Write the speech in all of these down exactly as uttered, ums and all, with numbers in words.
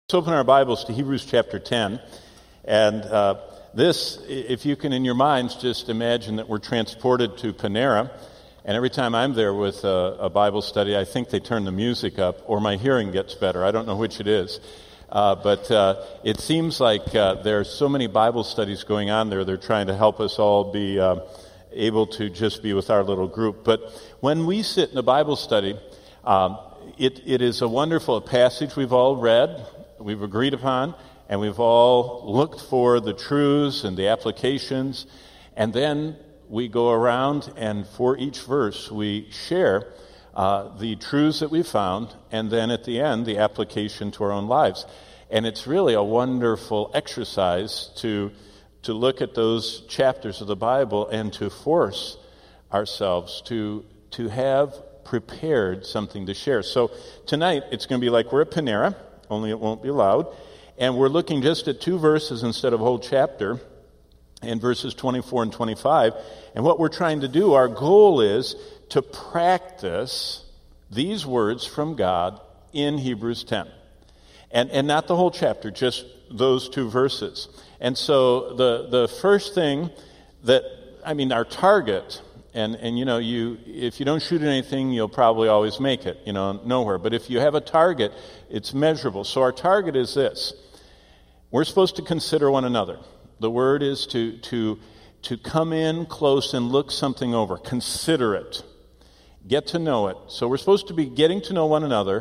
Let's open our Bibles to Hebrews chapter ten. And uh, this, if you can in your minds just imagine that we're transported to Panera, and every time I'm there with a, a Bible study, I think they turn the music up, or my hearing gets better. I don't know which it is. Uh, but uh, it seems like uh, there are so many Bible studies going on there. They're trying to help us all be uh, able to just be with our little group. But when we sit in a Bible study, um, it, it is a wonderful passage we've all read, we've agreed upon, and we've all looked for the truths and the applications, and then we go around and for each verse we share uh, the truths that we found, and then at the end the application to our own lives. And it's really a wonderful exercise to to look at those chapters of the Bible and to force ourselves to to have prepared something to share. So tonight it's going to be like we're at Panera, only it won't be loud. And we're looking just at two verses instead of a whole chapter, in verses twenty-four and twenty-five. And what we're trying to do, our goal is to practice these words from God in Hebrews ten. And and not the whole chapter, just those two verses. And so the the first thing that, I mean, our target, and, and you know, you if you don't shoot at anything, you'll probably always make it, you know, nowhere. But if you have a target, it's measurable. So our target is this. We're supposed to consider one another. The word is to to to come in close and look something over. Consider it. Get to know it. So we're supposed to be getting to know one another.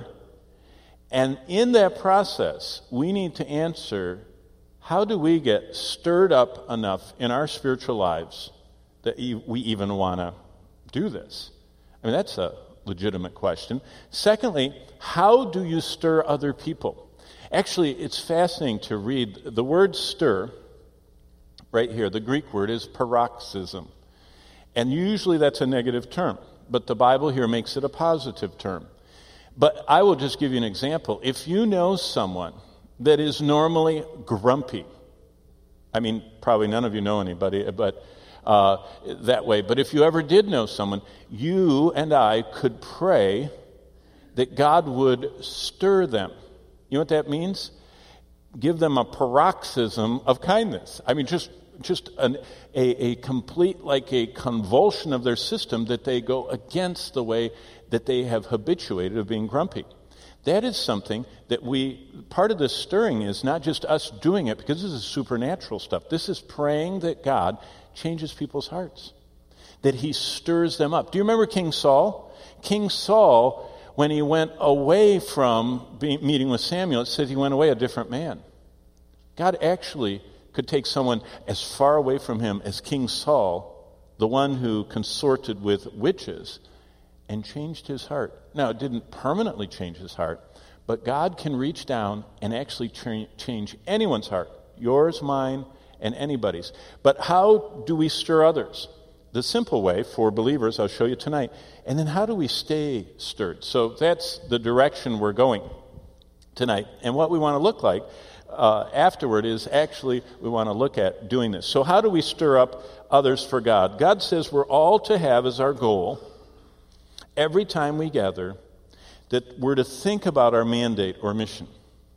And in that process, we need to answer, how do we get stirred up enough in our spiritual lives that we even want to do this? I mean, that's a legitimate question. Secondly, how do you stir other people? Actually, it's fascinating to read. The word stir, right here, the Greek word is paroxysm. And usually that's a negative term, but the Bible here makes it a positive term. But I will just give you an example. If you know someone that is normally grumpy, I mean, probably none of you know anybody, but uh, that way. But if you ever did know someone, you and I could pray that God would stir them. You know what that means? Give them a paroxysm of kindness. I mean, just just an, a, a complete, like a convulsion of their system, that they go against the way that they have habituated of being grumpy. That is something that we, part of this stirring is not just us doing it, because this is supernatural stuff. This is praying that God changes people's hearts, that he stirs them up. Do you remember King Saul? King Saul, when he went away from being, meeting with Samuel, it said he went away a different man. God actually could take someone as far away from him as King Saul, the one who consorted with witches, and changed his heart. Now, it didn't permanently change his heart, but God can reach down and actually tra- change anyone's heart, yours, mine, and anybody's. But how do we stir others? The simple way for believers, I'll show you tonight. And then how do we stay stirred? So that's the direction we're going tonight. And what we want to look like uh, afterward is actually we want to look at doing this. So how do we stir up others for God? God says we're all to have as our goal, every time we gather, that we're to think about our mandate or mission.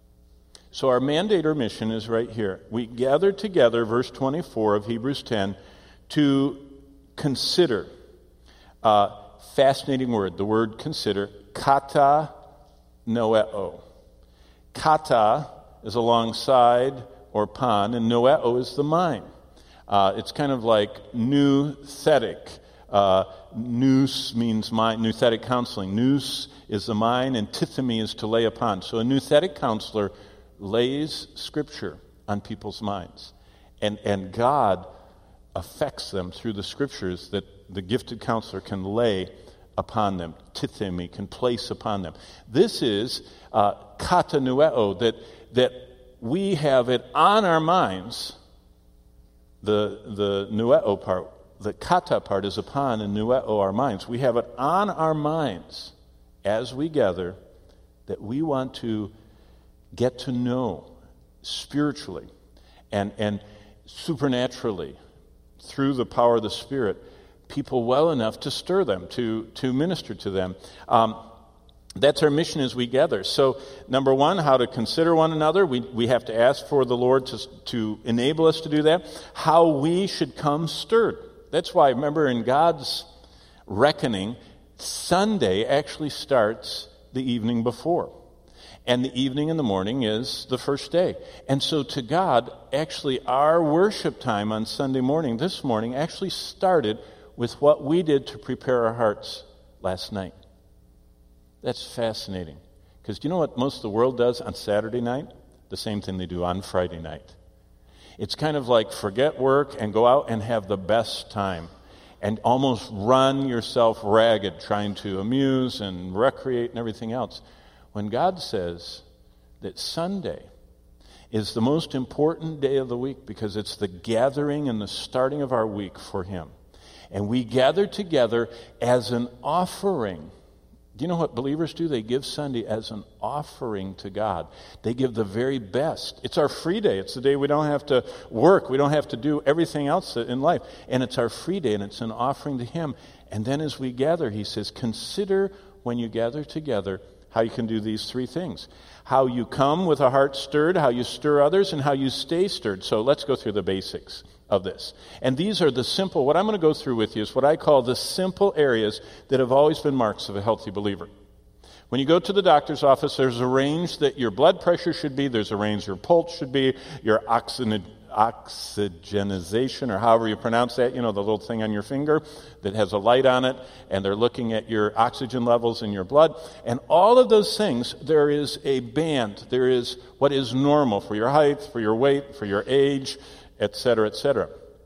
So our mandate or mission is right here. We gather together, verse twenty-four of Hebrews ten, to consider. Uh, fascinating word, the word consider, kata noeo. Kata is alongside or upon, and noeo is the mind. Uh, it's kind of like nouthetic. Uh, nous means mind, nouthetic counseling. Nous is the mind, and tithemi is to lay upon. So a nouthetic counselor lays Scripture on people's minds. And, and God affects them through the Scriptures that the gifted counselor can lay upon them. Tithemi can place upon them. This is uh, kata nueo, that, that we have it on our minds, the, the nueo part. The kata part is upon, and nueo our minds. We have it on our minds as we gather that we want to get to know spiritually and, and supernaturally through the power of the Spirit people well enough to stir them, to, to minister to them. Um, that's our mission as we gather. So, number one, how to consider one another. We, we have to ask for the Lord to, to enable us to do that. How we should come stirred. That's why, remember, in God's reckoning, Sunday actually starts the evening before. And the evening and the morning is the first day. And so to God, actually our worship time on Sunday morning, this morning, actually started with what we did to prepare our hearts last night. That's fascinating. Because do you know what most of the world does on Saturday night? The same thing they do on Friday night. It's kind of like forget work and go out and have the best time. And almost run yourself ragged trying to amuse and recreate and everything else. When God says that Sunday is the most important day of the week because it's the gathering and the starting of our week for Him. And we gather together as an offering. Do you know what believers do? They give Sunday as an offering to God. They give the very best. It's our free day. It's the day we don't have to work. We don't have to do everything else in life. And it's our free day, and it's an offering to Him. And then as we gather, He says, consider when you gather together how you can do these three things. How you come with a heart stirred, how you stir others, and how you stay stirred. So let's go through the basics of this. And these are the simple, what I'm going to go through with you is what I call the simple areas that have always been marks of a healthy believer. When you go to the doctor's office, there's a range that your blood pressure should be, there's a range your pulse should be, your oxygen, oxygenization, or however you pronounce that, you know, the little thing on your finger that has a light on it, and they're looking at your oxygen levels in your blood. And all of those things, there is a band. There is what is normal for your height, for your weight, for your age, et cetera, et cetera.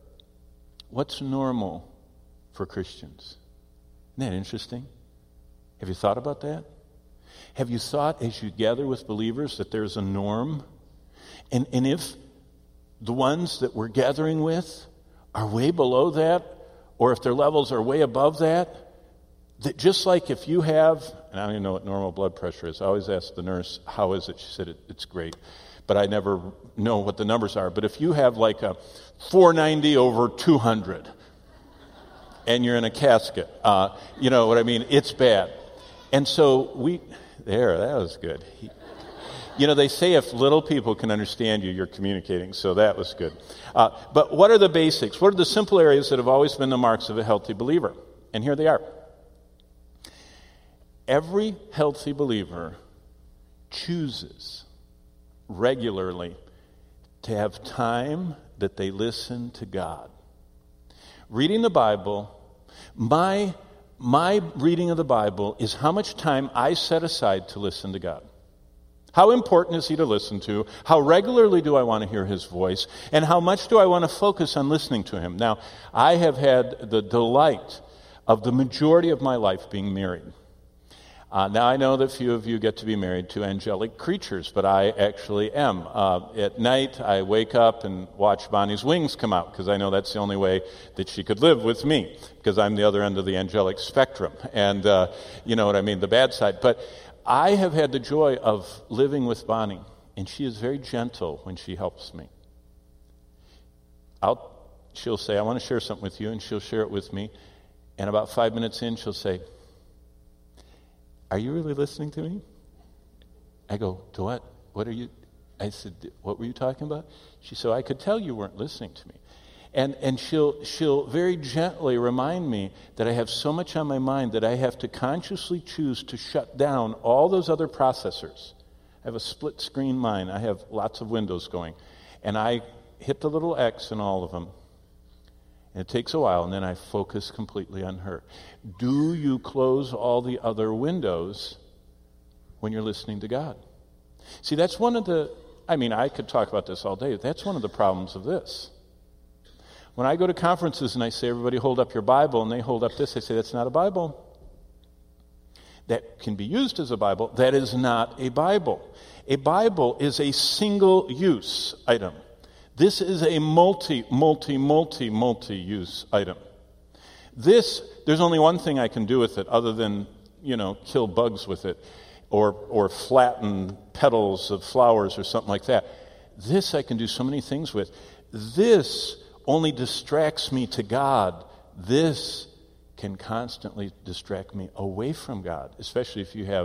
What's normal for Christians? Isn't that interesting? Have you thought about that? Have you thought as you gather with believers that there's a norm? And, and if the ones that we're gathering with are way below that, or if their levels are way above that, that just like if you have, and I don't even know what normal blood pressure is, I always ask the nurse, how is it? She said, it, it's great. But I never know what the numbers are. But if you have like a four ninety over two hundred, and you're in a casket, uh, you know what I mean? It's bad. And so we, there, that was good. He, You know, they say if little people can understand you, you're communicating, so that was good. Uh, but what are the basics? What are the simple areas that have always been the marks of a healthy believer? And here they are. Every healthy believer chooses regularly to have time that they listen to God. Reading the Bible, my, my reading of the Bible is how much time I set aside to listen to God. How important is He to listen to? How regularly do I want to hear His voice? And how much do I want to focus on listening to Him? Now, I have had the delight of the majority of my life being married. Uh, now, I know that few of you get to be married to angelic creatures, but I actually am. Uh, at night, I wake up and watch Bonnie's wings come out, because I know that's the only way that she could live with me, because I'm the other end of the angelic spectrum. And uh, you know what I mean, the bad side. But I have had the joy of living with Bonnie, and she is very gentle when she helps me. I'll, she'll say, I want to share something with you, and she'll share it with me. And about five minutes in, she'll say, are you really listening to me? I go, to what? What are you? I said, what were you talking about? She said, I could tell you weren't listening to me. And and she'll she'll very gently remind me that I have so much on my mind that I have to consciously choose to shut down all those other processors. I have a split screen mind. I have lots of windows going. And I hit the little X in all of them. And it takes a while, and then I focus completely on her. Do you close all the other windows when you're listening to God? See, that's one of the, I mean, I could talk about this all day. That's one of the problems of this. When I go to conferences and I say, everybody hold up your Bible, and they hold up this, I say, that's not a Bible. That can be used as a Bible. That is not a Bible. A Bible is a single-use item. This is a multi, multi, multi, multi-use item. This, there's only one thing I can do with it other than, you know, kill bugs with it or or flatten petals of flowers or something like that. This I can do so many things with. This only distracts me to God. This can constantly distract me away from God, especially if you have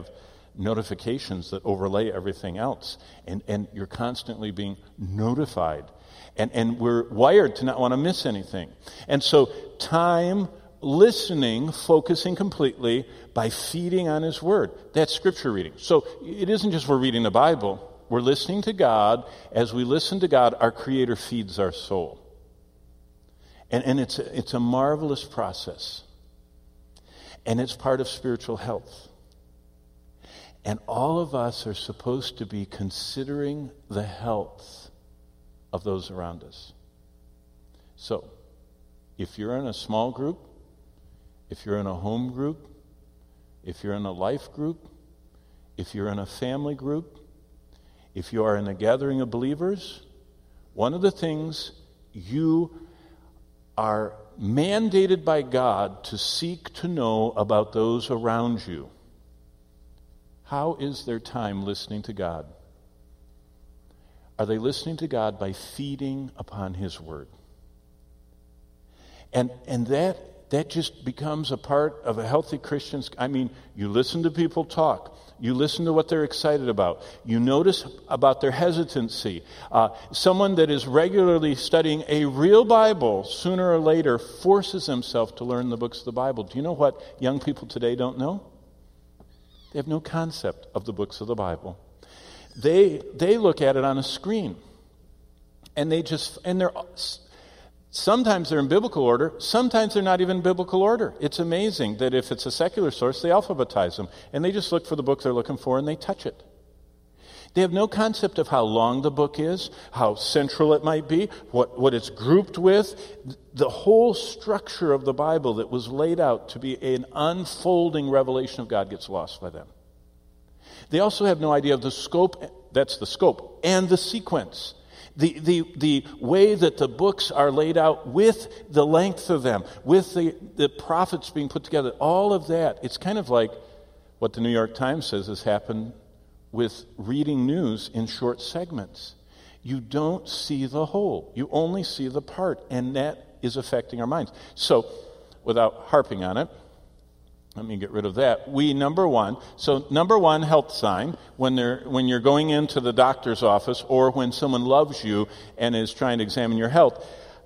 notifications that overlay everything else. And, and you're constantly being notified. And, and we're wired to not want to miss anything. And so time, listening, focusing completely by feeding on His Word. That's Scripture reading. So it isn't just we're reading the Bible. We're listening to God. As we listen to God, our Creator feeds our soul. And, and it's, a, it's a marvelous process. And it's part of spiritual health. And all of us are supposed to be considering the health of those around us. So, if you're in a small group, if you're in a home group, if you're in a life group, if you're in a family group, if you are in a gathering of believers, one of the things you are mandated by God to seek to know about those around you. How is their time listening to God? Are they listening to God by feeding upon His Word? And and that that just becomes a part of a healthy Christian's. I mean, you listen to people talk. You listen to what they're excited about. You notice about their hesitancy. Uh, someone that is regularly studying a real Bible, sooner or later, forces himself to learn the books of the Bible. Do you know what young people today don't know? They have no concept of the books of the Bible. They they look at it on a screen, and they just and they're sometimes they're in biblical order, sometimes they're not even in biblical order. It's amazing that if it's a secular source, they alphabetize them, and they just look for the book they're looking for and they touch it. They have no concept of how long the book is, how central it might be, what, what it's grouped with. The whole structure of the Bible that was laid out to be an unfolding revelation of God gets lost by them. They also have no idea of the scope, that's the scope, and the sequence. The, the, the way that the books are laid out with the length of them, with the, the prophets being put together, all of that. It's kind of like what the New York Times says has happened with reading news in short segments. You don't see the whole. You only see the part, and that is affecting our minds. So, without harping on it, let me get rid of that. We, number one, so number one health sign, when they're when you're going into the doctor's office or when someone loves you and is trying to examine your health,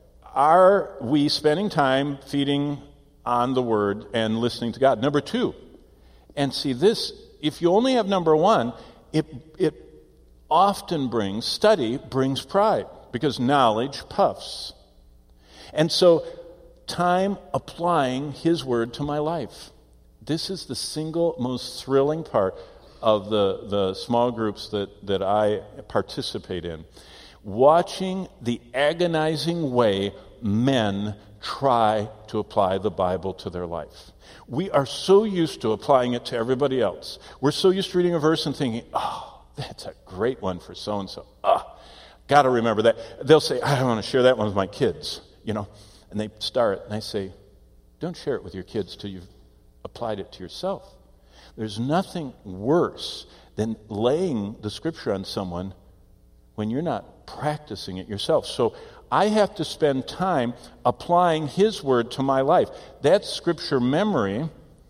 are we spending time feeding on the Word and listening to God? Number two, and see this, if you only have number one, It it often brings, study brings pride, because knowledge puffs. And so, time applying His Word to my life. This is the single most thrilling part of the, the small groups that, that I participate in. Watching the agonizing way men try to apply the Bible to their life. We are so used to applying it to everybody else. We're so used to reading a verse and thinking, oh, that's a great one for so-and-so. Oh, got to remember that. They'll say, I want to share that one with my kids, you know. And they start, and I say, don't share it with your kids till you've applied it to yourself. There's nothing worse than laying the Scripture on someone when you're not practicing it yourself. So I have to spend time applying His Word to my life. That's Scripture memory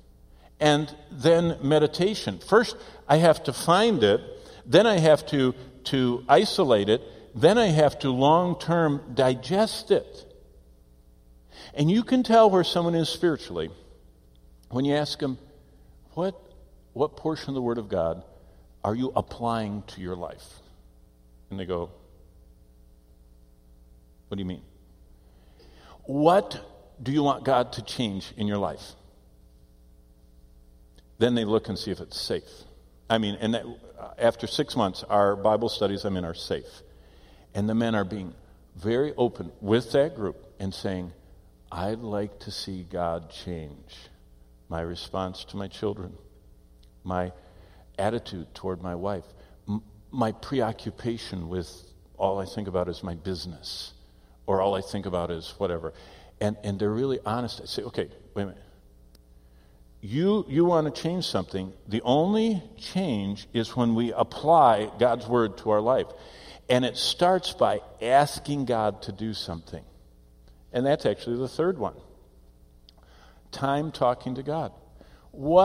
and then meditation. First, I have to find it. Then I have to, to isolate it. Then I have to long-term digest it. And you can tell where someone is spiritually when you ask them, what, what portion of the Word of God are you applying to your life? And they go, what do you mean? What do you want God to change in your life? Then they look and see if it's safe. I mean, and that, after six months, our Bible studies I'm in are safe. And the men are being very open with that group and saying, I'd like to see God change my response to my children, my attitude toward my wife, m- my preoccupation with all I think about is my business, or all I think about is whatever. And and they're really honest. I say, okay, wait a minute. You you want to change something. The only change is when we apply God's Word to our life. And it starts by asking God to do something. And that's actually the third one. Time talking to God. What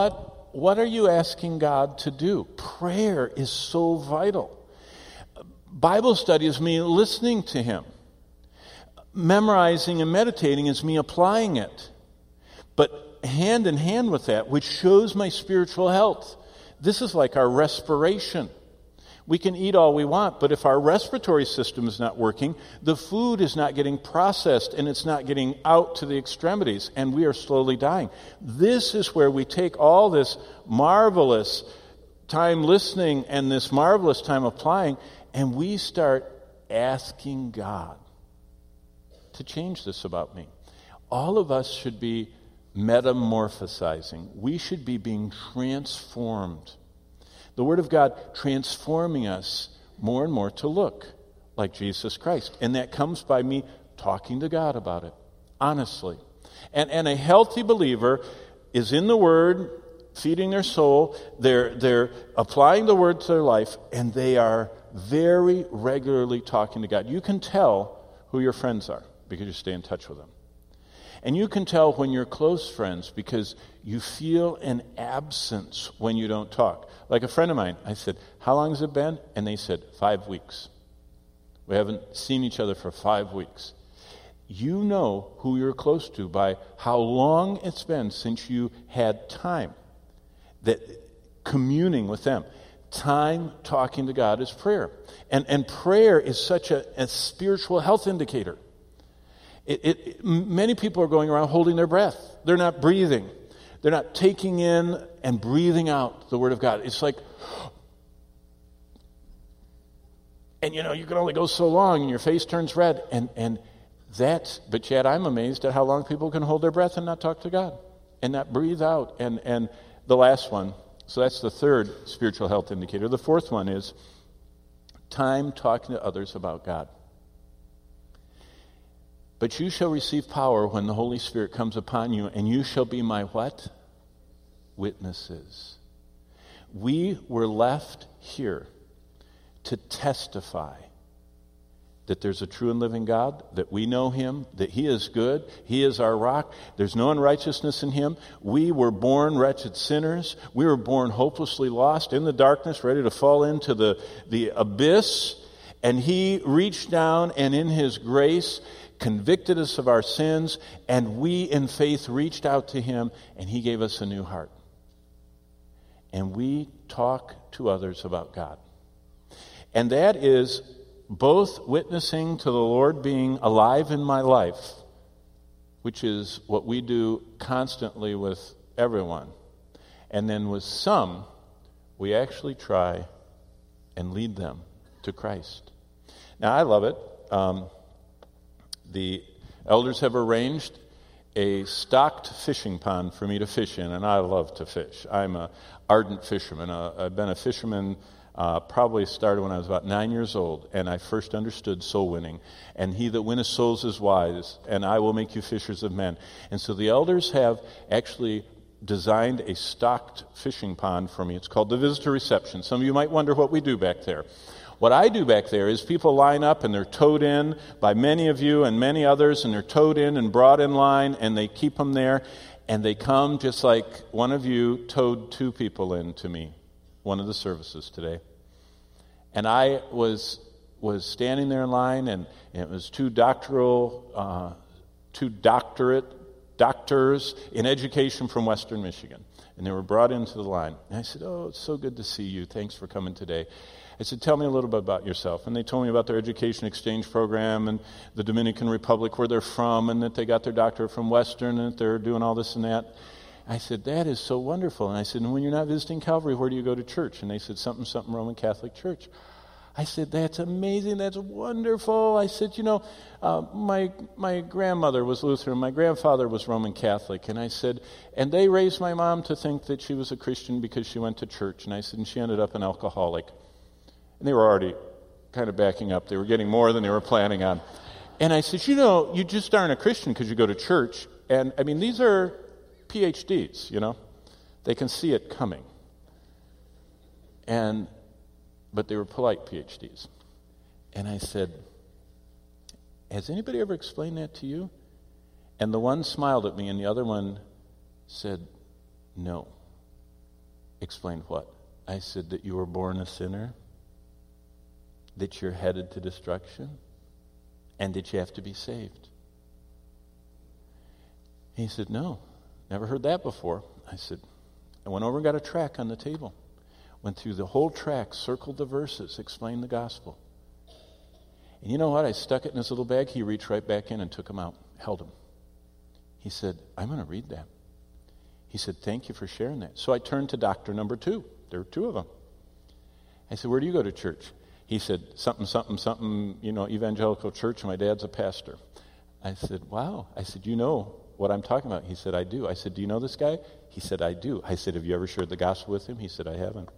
what are you asking God to do? Prayer is so vital. Bible study is me listening to Him. Memorizing and meditating is me applying it. But hand in hand with that, which shows my spiritual health, this is like our respiration. We can eat all we want, but if our respiratory system is not working, the food is not getting processed and it's not getting out to the extremities, and we are slowly dying. This is where we take all this marvelous time listening and this marvelous time applying, and we start asking God to change this about me. All of us should be metamorphosizing. We should be being transformed. The Word of God transforming us more and more to look like Jesus Christ. And that comes by me talking to God about it, honestly. And, and a healthy believer is in the Word, feeding their soul. They're, they're applying the Word to their life, and they are very regularly talking to God. You can tell who your friends are because you stay in touch with them. And you can tell when you're close friends because you feel an absence when you don't talk. Like a friend of mine, I said, how long has it been? And they said, five weeks. We haven't seen each other for five weeks. You know who you're close to by how long it's been since you had time. That communing with them. Time talking to God is prayer. And, and prayer is such a, a spiritual health indicator. It, it, many people are going around holding their breath. They're not breathing. They're not taking in and breathing out the Word of God. It's like, and you know, you can only go so long and your face turns red. And, and that's, but yet I'm amazed at how long people can hold their breath and not talk to God and not breathe out. And, and the last one, so that's the third spiritual health indicator. The fourth one is time talking to others about God. But you shall receive power when the Holy Spirit comes upon you, and you shall be my what? Witnesses. We were left here to testify that there's a true and living God, that we know Him, that He is good, He is our rock, there's no unrighteousness in Him. We were born wretched sinners. We were born hopelessly lost in the darkness, ready to fall into the, the abyss, and He reached down and in His grace convicted us of our sins, and we in faith reached out to Him, and He gave us a new heart. And we talk to others about God. And that is both witnessing to the Lord being alive in my life, which is what we do constantly with everyone. And then with some, we actually try and lead them to Christ. Now, I love it. Um, The elders have arranged a stocked fishing pond for me to fish in, and I love to fish. I'm an ardent fisherman. Uh, I've been a fisherman uh, probably started when I was about nine years old, and I first understood soul winning. And he that winneth souls is wise, and I will make you fishers of men. And so the elders have actually designed a stocked fishing pond for me. It's called the visitor reception. Some of you might wonder what we do back there. What I do back there is people line up and they're towed in by many of you and many others, and they're towed in and brought in line, and they keep them there, and they come just like one of you towed two people in to me, one of the services today. And I was was standing there in line, and, and it was two doctoral, uh, two doctorate doctors in education from Western Michigan, and they were brought into the line. And I said, "Oh, it's so good to see you. Thanks for coming today." I said, "Tell me a little bit about yourself." And they told me about their education exchange program and the Dominican Republic, where they're from, and that they got their doctorate from Western, and that they're doing all this and that. I said, "That is so wonderful." And I said, "And when you're not visiting Calvary, where do you go to church?" And they said, "Something, something Roman Catholic Church." I said, "That's amazing. That's wonderful." I said, "You know, uh, my my grandmother was Lutheran. My grandfather was Roman Catholic." And I said, "And they raised my mom to think that she was a Christian because she went to church." And I said, "And she ended up an alcoholic." And they were already kind of backing up. They were getting more than they were planning on. And I said, "You know, you just aren't a Christian because you go to church." And, I mean, these are P H Ds, you know. They can see it coming. And, but they were polite P H Ds. And I said, "Has anybody ever explained that to you?" And the one smiled at me, and the other one said, "No." Explained what? I said, that you were born a sinner, that you're headed to destruction, and that you have to be saved. He said, no, never heard that before. I said, I went over and got a tract on the table. Went through the whole tract, circled the verses, explained the gospel. And you know what? I stuck it in his little bag. He reached right back in and took him out, held him. He said, I'm going to read that. He said, thank you for sharing that. So I turned to doctor number two. There were two of them. I said, where do you go to church? He said, something, something, something, you know, evangelical church, and my dad's a pastor. I said, wow. I said, you know what I'm talking about? He said, I do. I said, do you know this guy? He said, I do. I said, have you ever shared the gospel with him? He said, I haven't.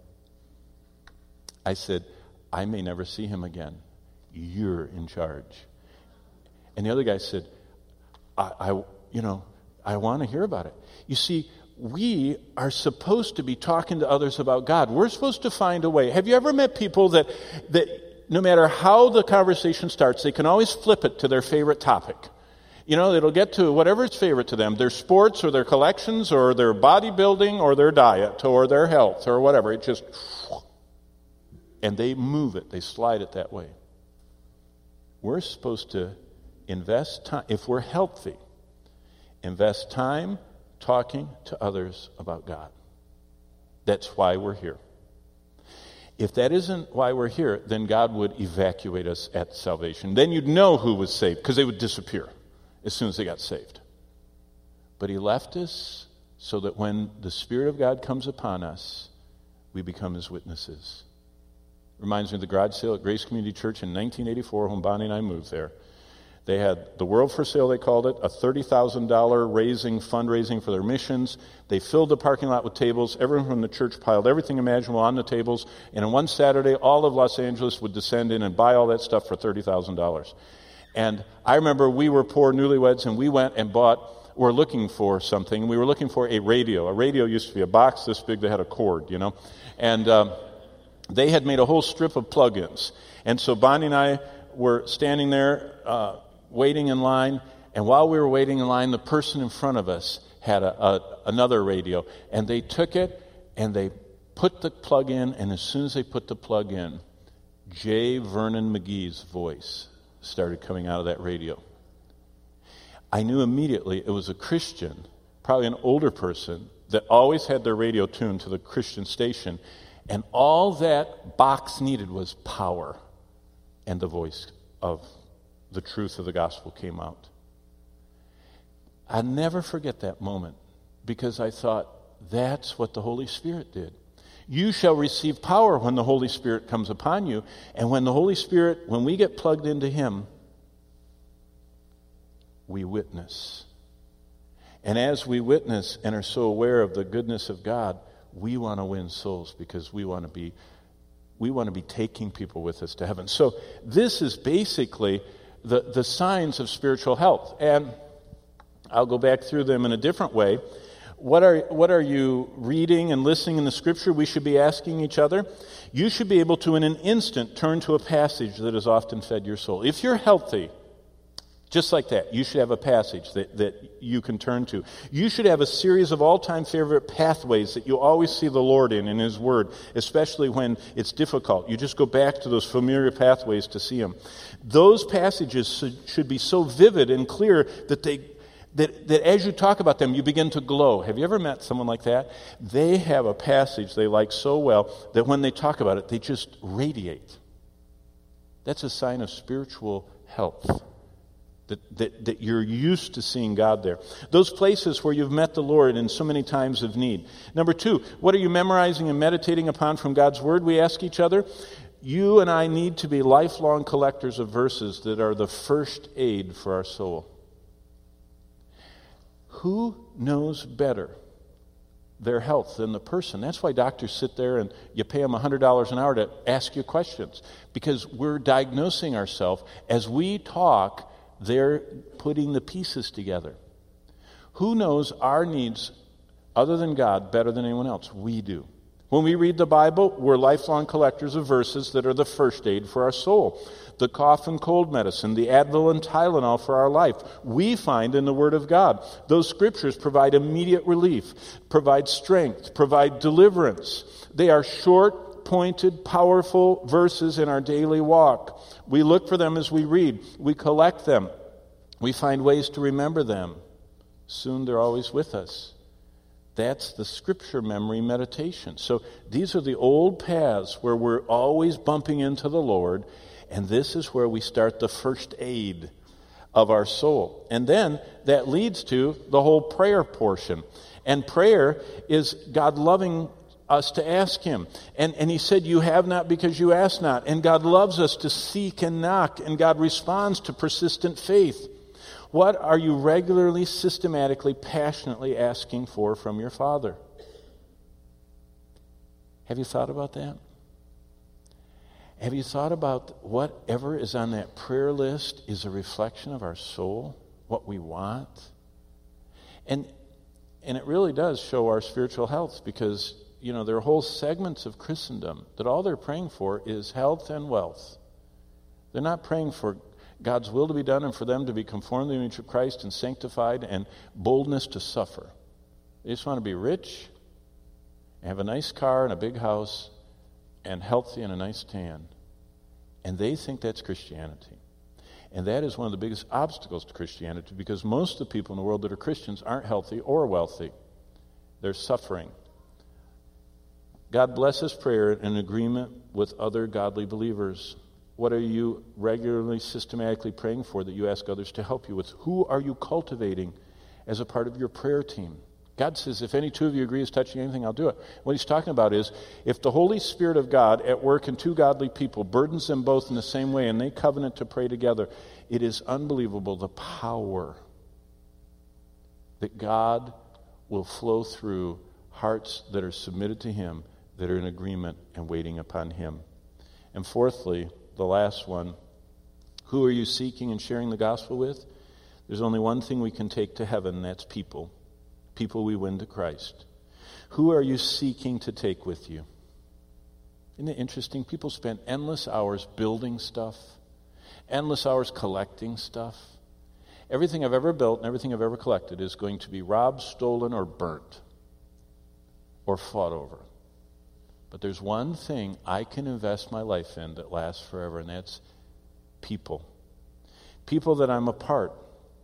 I said, I may never see him again. You're in charge. And the other guy said, I, I you know, I want to hear about it. You see, we are supposed to be talking to others about God. We're supposed to find a way. Have you ever met people that, that no matter how the conversation starts, they can always flip it to their favorite topic? You know, it'll get to whatever's favorite to them, their sports or their collections or their bodybuilding or their diet or their health or whatever. It just, and they move it, they slide it that way. We're supposed to invest time, if we're healthy, invest time talking to others about God. That's why we're here. If that isn't why we're here, then God would evacuate us at salvation. Then you'd know who was saved, because they would disappear as soon as they got saved. But he left us so that when the Spirit of God comes upon us, we become his witnesses. Reminds me of the garage sale at Grace Community Church in nineteen eighty-four when Bonnie and I moved there. They had the World for Sale, they called it, a thirty thousand dollars raising, fundraising for their missions. They filled the parking lot with tables. Everyone from the church piled everything imaginable on the tables. And on one Saturday, all of Los Angeles would descend in and buy all that stuff for thirty thousand dollars. And I remember we were poor newlyweds, and we went and bought, were looking for something. We were looking for a radio. A radio used to be a box this big that had a cord, you know. And um, they had made a whole strip of plug-ins. And so Bonnie and I were standing there uh, waiting in line. And while we were waiting in line, the person in front of us had a, a, another radio. And they took it and they put the plug in. And as soon as they put the plug in, J. Vernon McGee's voice started coming out of that radio. I knew immediately it was a Christian, probably an older person, that always had their radio tuned to the Christian station. And all that box needed was power. And the voice of the truth of the gospel came out. I'll never forget that moment, because I thought, that's what the Holy Spirit did. You shall receive power when the Holy Spirit comes upon you. And when the Holy Spirit, when we get plugged into him, we witness. And as we witness and are so aware of the goodness of God, we want to win souls, because we want to be we want to be taking people with us to heaven. So this is basically the, the signs of spiritual health. And I'll go back through them in a different way. What are what are you reading and listening in the Scripture? We should be asking each other. You should be able to, in an instant, turn to a passage that has often fed your soul. If you're healthy, just like that, you should have a passage that, that you can turn to. You should have a series of all-time favorite pathways that you always see the Lord in, in his word, especially when it's difficult. You just go back to those familiar pathways to see him. Those passages should be so vivid and clear that they That, that as you talk about them, you begin to glow. Have you ever met someone like that? They have a passage they like so well that when they talk about it, they just radiate. That's a sign of spiritual health, that, that, that you're used to seeing God there. Those places where you've met the Lord in so many times of need. Number two, what are you memorizing and meditating upon from God's Word? We ask each other. You and I need to be lifelong collectors of verses that are the first aid for our soul. Who knows better their health than the person? That's why doctors sit there and you pay them one hundred dollars an hour to ask you questions, because we're diagnosing ourselves. As we talk, they're putting the pieces together. Who knows our needs other than God better than anyone else? We do. When we read the Bible, we're lifelong collectors of verses that are the first aid for our soul. The cough and cold medicine, the Advil and Tylenol for our life, we find in the Word of God. Those scriptures provide immediate relief, provide strength, provide deliverance. They are short, pointed, powerful verses in our daily walk. We look for them as we read. We collect them. We find ways to remember them. Soon they're always with us. That's the scripture memory meditation. So these are the old paths where we're always bumping into the Lord, and this is where we start the first aid of our soul. And then that leads to the whole prayer portion. And prayer is God loving us to ask Him. And, and He said, you have not because you ask not. And God loves us to seek and knock, and God responds to persistent faith. What are you regularly, systematically, passionately asking for from your Father? Have you thought about that? Have you thought about whatever is on that prayer list is a reflection of our soul, what we want? And and it really does show our spiritual health, because, you know, there are whole segments of Christendom that all they're praying for is health and wealth. They're not praying for God's will to be done and for them to be conformed to the image of Christ and sanctified and boldness to suffer. They just want to be rich and have a nice car and a big house and healthy and a nice tan. And they think that's Christianity. And that is one of the biggest obstacles to Christianity, because most of the people in the world that are Christians aren't healthy or wealthy. They're suffering. God blesses prayer in agreement with other godly believers. What are you regularly, systematically praying for that you ask others to help you with? Who are you cultivating as a part of your prayer team? God says, if any two of you agree as touching anything, I'll do it. What He's talking about is, if the Holy Spirit of God at work in two godly people burdens them both in the same way and they covenant to pray together, it is unbelievable the power that God will flow through hearts that are submitted to Him, that are in agreement and waiting upon Him. And fourthly, the last one, who are you seeking and sharing the gospel with? There's only one thing we can take to heaven, and that's people. People we win to Christ. Who are you seeking to take with you? Isn't it interesting? People spend endless hours building stuff, endless hours collecting stuff. Everything I've ever built and everything I've ever collected is going to be robbed, stolen, or burnt, or fought over. But there's one thing I can invest my life in that lasts forever, and that's people. People that I'm a part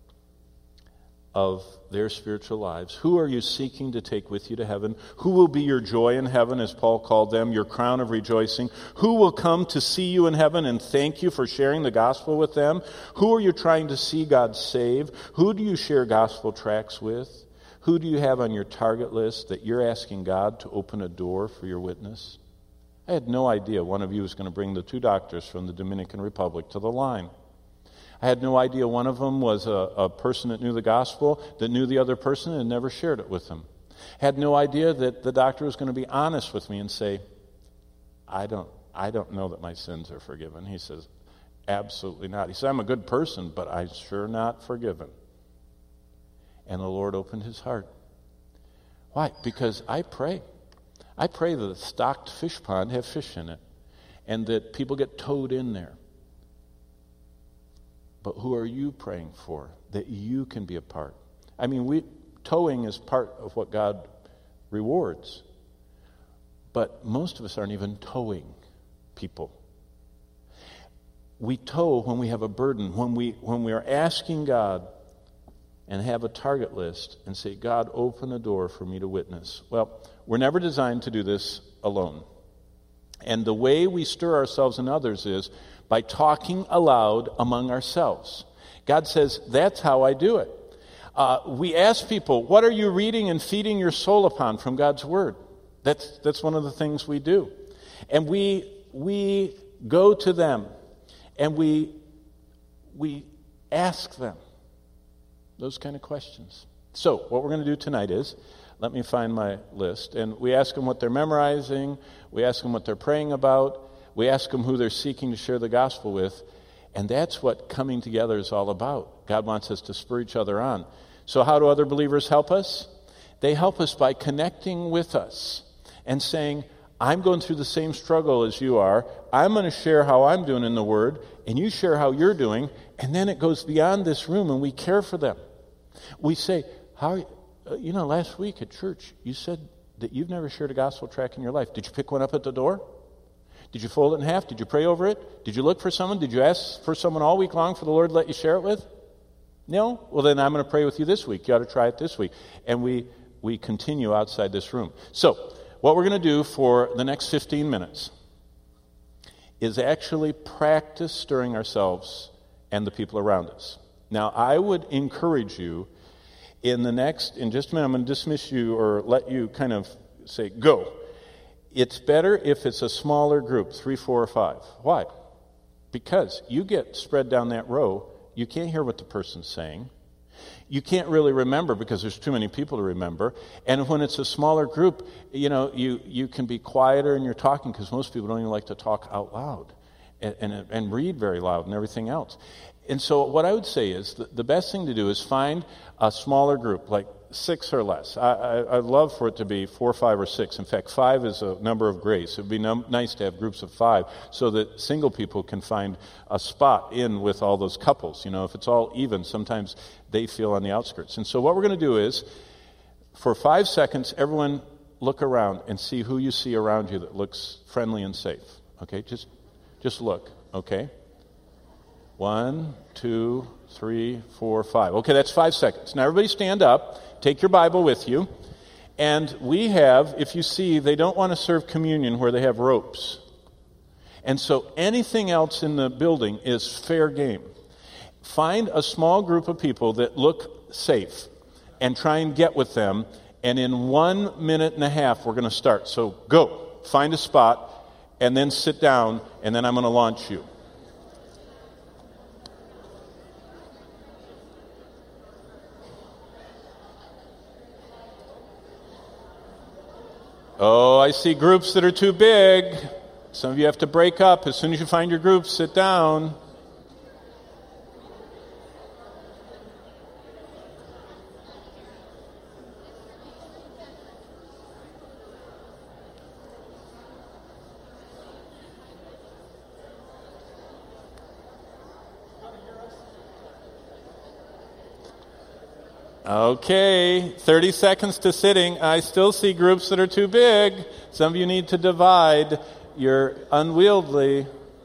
of their spiritual lives. Who are you seeking to take with you to heaven? Who will be your joy in heaven, as Paul called them, your crown of rejoicing? Who will come to see you in heaven and thank you for sharing the gospel with them? Who are you trying to see God save? Who do you share gospel tracts with? Who do you have on your target list that you're asking God to open a door for your witness? I had no idea one of you was going to bring the two doctors from the Dominican Republic to the line. I had no idea one of them was a, a person that knew the gospel, that knew the other person and never shared it with them. I had no idea that the doctor was going to be honest with me and say, I don't, I don't know that my sins are forgiven. He says, absolutely not. He said, I'm a good person, but I'm sure not forgiven. And the Lord opened his heart. Why? Because I pray. I pray that a stocked fish pond have fish in it, and that people get towed in there. But who are you praying for that you can be a part? I mean, we towing is part of what God rewards. But most of us aren't even towing people. We tow when we have a burden, when we when we are asking God and have a target list and say, God, open a door for me to witness. Well, we're never designed to do this alone. And the way we stir ourselves and others is by talking aloud among ourselves. God says, that's how I do it. Uh, we ask people, what are you reading and feeding your soul upon from God's Word? That's that's one of the things we do. And we we go to them and we we ask them those kind of questions. So what we're going to do tonight is, let me find my list, and we ask them what they're memorizing, we ask them what they're praying about, we ask them who they're seeking to share the gospel with, and that's what coming together is all about. God wants us to spur each other on. So how do other believers help us? They help us by connecting with us and saying, I'm going through the same struggle as you are. I'm going to share how I'm doing in the Word, and you share how you're doing, and then it goes beyond this room, and we care for them. We say, "How, uh, you know, last week at church, you said that you've never shared a gospel tract in your life. Did you pick one up at the door? Did you fold it in half? Did you pray over it? Did you look for someone? Did you ask for someone all week long for the Lord to let you share it with? No? Well, then I'm going to pray with you this week. You ought to try it this week." And we, we continue outside this room. So, what we're going to do for the next fifteen minutes is actually practice stirring ourselves and the people around us. Now, I would encourage you in the next, in just a minute, I'm going to dismiss you or let you kind of say, go. It's better if it's a smaller group, three, four, or five. Why? Because you get spread down that row, you can't hear what the person's saying. You can't really remember because there's too many people to remember. And when it's a smaller group, you know, you, you can be quieter in your talking because most people don't even like to talk out loud and, and, and read very loud and everything else. And so what I would say is the, the best thing to do is find a smaller group, like six or less. I, I, I'd love for it to be four, five, or six. In fact, five is a number of grace. It would be num- nice to have groups of five so that single people can find a spot in with all those couples. You know, if it's all even, sometimes they feel on the outskirts. And so what we're going to do is, for five seconds, everyone look around and see who you see around you that looks friendly and safe. Okay, just, just look, okay? One, two, three, four, five. Okay, that's five seconds. Now everybody stand up. Take your Bible with you. And we have, if you see, they don't want to serve communion where they have ropes. And so anything else in the building is fair game. Find a small group of people that look safe and try and get with them. And in one minute and a half, we're going to start. So go. Find a spot and then sit down, and then I'm going to launch you. Oh, I see groups that are too big. Some of you have to break up. As soon as you find your group, sit down. Okay, thirty seconds to sitting. I still see groups that are too big. Some of you need to divide. You're unwieldy.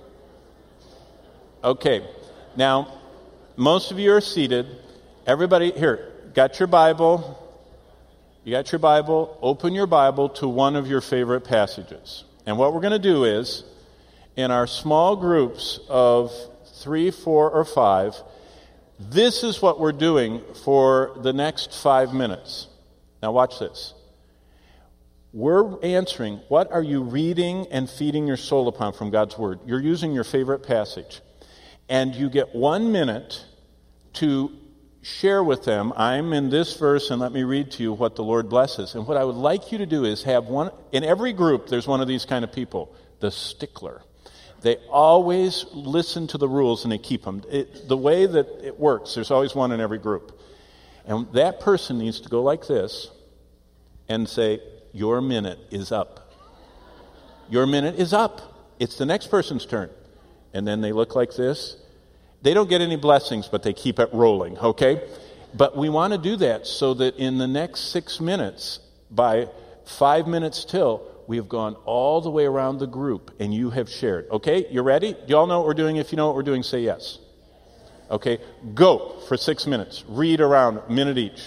Okay, now, most of you are seated. Everybody, here, got your Bible. You got your Bible. Open your Bible to one of your favorite passages. And what we're going to do is, in our small groups of three, four, or five, this is what we're doing for the next five minutes. Now watch this. We're answering, what are you reading and feeding your soul upon from God's Word? You're using your favorite passage. And you get one minute to share with them, I'm in this verse and let me read to you what the Lord blesses. And what I would like you to do is have one, in every group there's one of these kind of people, the stickler. They always listen to the rules and they keep them. It, the way that it works, there's always one in every group. And that person needs to go like this and say, your minute is up. Your minute is up. It's the next person's turn. And then they look like this. They don't get any blessings, but they keep it rolling, okay? But we want to do that so that in the next six minutes, by five minutes till, we have gone all the way around the group, and you have shared. Okay, you ready? Do you all know what we're doing? If you know what we're doing, say yes. Okay, go for six minutes. Read around, a minute each.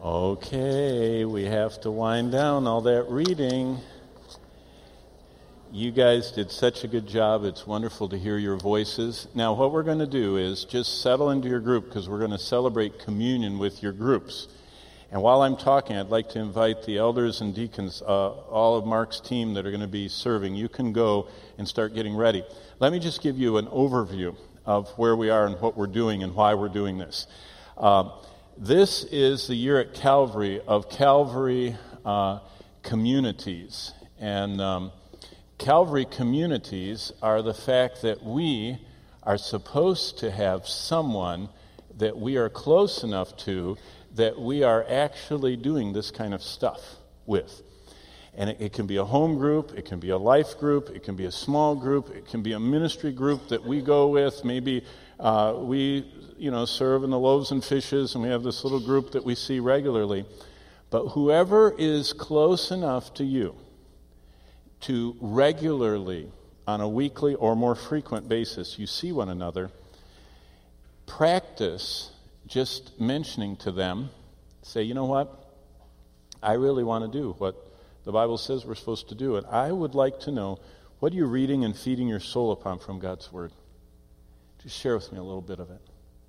Okay, we have to wind down all that reading. You guys did such a good job. It's wonderful to hear your voices. Now, what we're going to do is just settle into your group because we're going to celebrate communion with your groups. And while I'm talking, I'd like to invite the elders and deacons, uh, all of Mark's team that are going to be serving. You can go and start getting ready. Let me just give you an overview of where we are and what we're doing and why we're doing this. Uh, this is the year at Calvary of Calvary uh, communities. And um, Calvary communities are the fact that we are supposed to have someone that we are close enough to that we are actually doing this kind of stuff with. And it, it can be a home group, it can be a life group, it can be a small group, it can be a ministry group that we go with. Maybe uh, we, you know, serve in the loaves and fishes, and we have this little group that we see regularly. But whoever is close enough to you to regularly, on a weekly or more frequent basis, you see one another, practice just mentioning to them, say, you know what, I really want to do what the Bible says we're supposed to do, and I would like to know, what are you reading and feeding your soul upon from God's Word? Just share with me a little bit of it.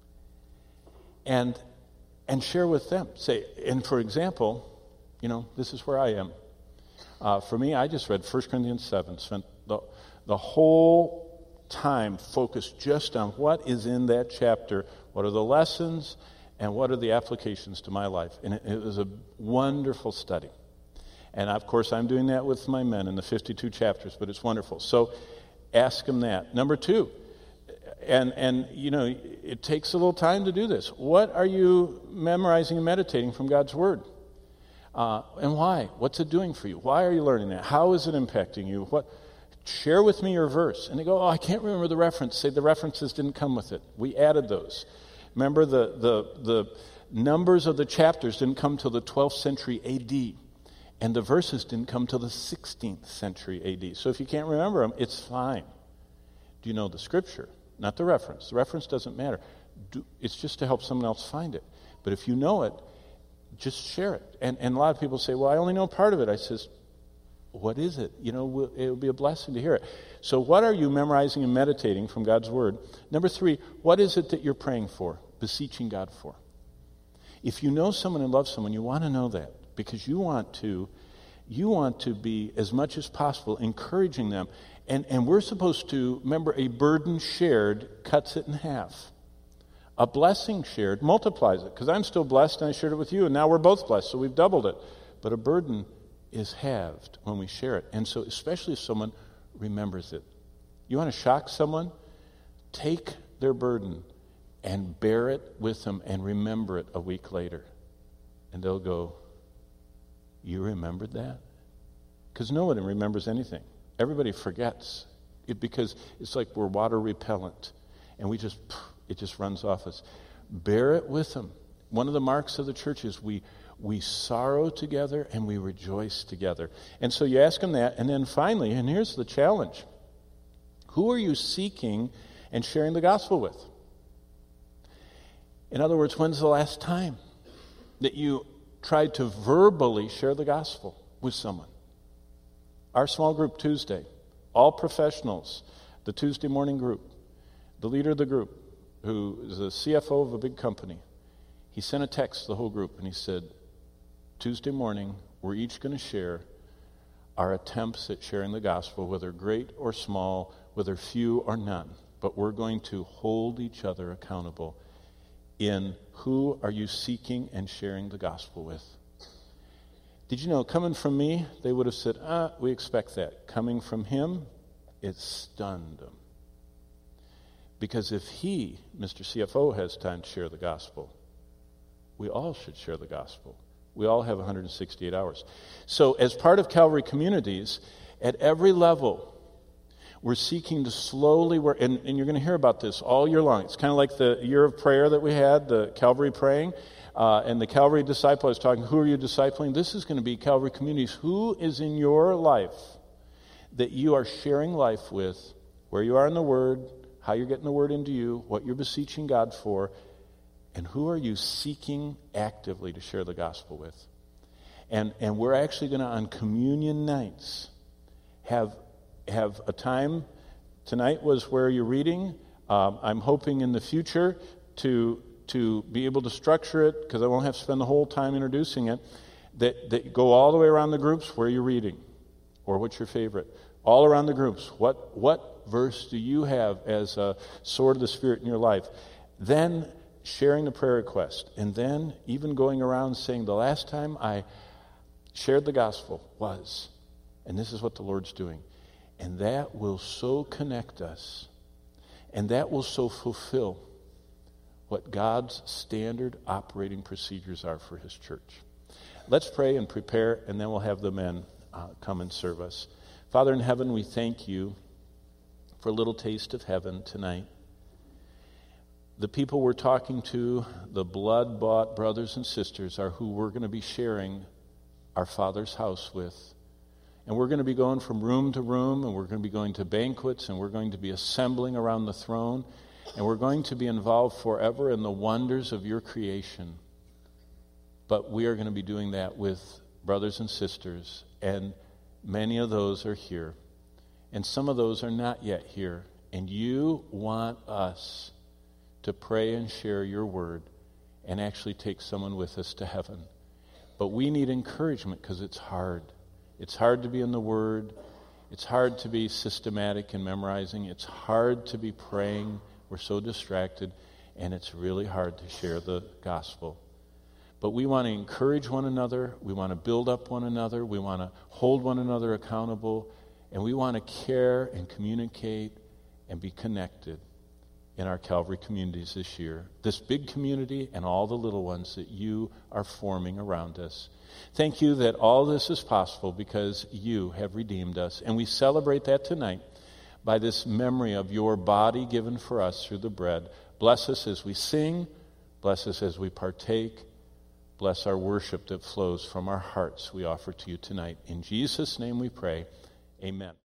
And and share with them. Say, and for example, you know, this is where I am. Uh, for me, I just read First Corinthians seven, spent the, the whole time focused just on what is in that chapter, what are the lessons, and what are the applications to my life. And it, it was a wonderful study. And of course, I'm doing that with my men in the fifty-two chapters, but it's wonderful. So ask them that. Number two, and, and you know, it takes a little time to do this. What are you memorizing and meditating from God's Word? Uh, and why? What's it doing for you? Why are you learning that? How is it impacting you? What? Share with me your verse. And they go, oh, I can't remember the reference. Say the references didn't come with it. We added those. Remember, the, the, the numbers of the chapters didn't come till the twelfth century A D. And the verses didn't come till the sixteenth century A D. So if you can't remember them, it's fine. Do you know the scripture? Not the reference. The reference doesn't matter. Do, it's just to help someone else find it. But if you know it, just share it. And, and a lot of people say, well, I only know part of it. I says, what is it? You know, it would be a blessing to hear it. So what are you memorizing and meditating from God's Word? Number three, what is it that you're praying for, beseeching God for? If you know someone and love someone, you want to know that because you want to, you want to be, as much as possible, encouraging them. And, and we're supposed to, remember, a burden shared cuts it in half. A blessing shared multiplies it, because I'm still blessed and I shared it with you, and now we're both blessed, so we've doubled it. But a burden is halved when we share it. And so especially if someone remembers it. You want to shock someone? Take their burden and bear it with them and remember it a week later. And they'll go, you remembered that? Because no one remembers anything. Everybody forgets it because it's like we're water repellent. And we just, it just runs off us. Bear it with them. One of the marks of the church is we we sorrow together and we rejoice together. And so you ask them that, and then finally, and here's the challenge. Who are you seeking and sharing the gospel with? In other words, when's the last time that you tried to verbally share the gospel with someone? Our small group Tuesday, all professionals, the Tuesday morning group, the leader of the group, who is the C F O of a big company, he sent a text to the whole group and he said, Tuesday morning, we're each going to share our attempts at sharing the gospel, whether great or small, whether few or none. But we're going to hold each other accountable in who are you seeking and sharing the gospel with. Did you know, coming from me, they would have said, ah, we expect that. Coming from him, it stunned them. Because if he, Mister C F O, has time to share the gospel, we all should share the gospel. We all have one hundred sixty-eight hours. So as part of Calvary Communities, at every level, we're seeking to slowly work, and, and you're going to hear about this all year long. It's kind of like the year of prayer that we had, the Calvary praying, uh, and the Calvary disciple. I was talking, who are you discipling? This is going to be Calvary Communities. Who is in your life that you are sharing life with, where you are in the Word, how you're getting the Word into you, what you're beseeching God for, And who are you seeking actively to share the gospel with? And and we're actually going to, on communion nights, have have a time. Tonight was where you're reading. Um, I'm hoping in the future to to be able to structure it, because I won't have to spend the whole time introducing it, that, that go all the way around the groups where you're reading, or what's your favorite. All around the groups. What what verse do you have as a sword of the Spirit in your life? Then sharing the prayer request, and then even going around saying, the last time I shared the gospel was, and this is what the Lord's doing. And that will so connect us, and that will so fulfill what God's standard operating procedures are for his church. Let's pray and prepare, and then we'll have the men uh, come and serve us. Father in heaven, we thank you for a little taste of heaven tonight. The people we're talking to, the blood-bought brothers and sisters, are who we're going to be sharing our Father's house with. And we're going to be going from room to room, and we're going to be going to banquets, and we're going to be assembling around the throne, and we're going to be involved forever in the wonders of your creation. But we are going to be doing that with brothers and sisters, and many of those are here, and some of those are not yet here. And you want us to pray and share your word and actually take someone with us to heaven. But we need encouragement, because it's hard. It's hard to be in the Word. It's hard to be systematic in memorizing. It's hard to be praying. We're so distracted. And it's really hard to share the gospel. But we want to encourage one another. We want to build up one another. We want to hold one another accountable. And we want to care and communicate and be connected in our Calvary communities this year. This big community and all the little ones that you are forming around us. Thank you that all this is possible because you have redeemed us. And we celebrate that tonight by this memory of your body given for us through the bread. Bless us as we sing. Bless us as we partake. Bless our worship that flows from our hearts we offer to you tonight. In Jesus' name we pray. Amen.